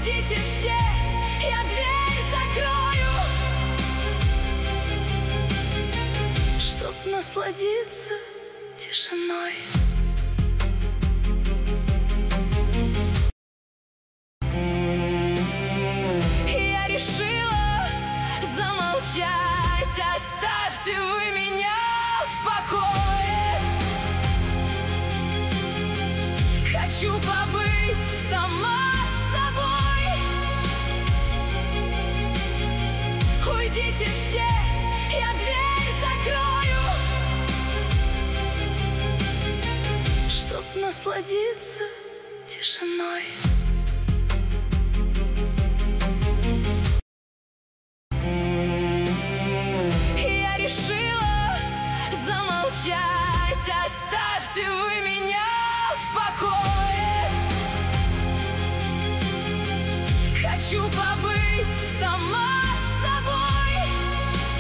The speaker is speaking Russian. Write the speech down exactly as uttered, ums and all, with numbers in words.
Уйдите все, я дверь закрою, чтоб насладиться тишиной. Я решила замолчать, оставьте вы меня в покое. Хочу побыть сама с собой. Уйдите все, я дверь закрою, чтоб насладиться тишиной. Я решила замолчать, оставьте вы меня в покое. Хочу побыть сама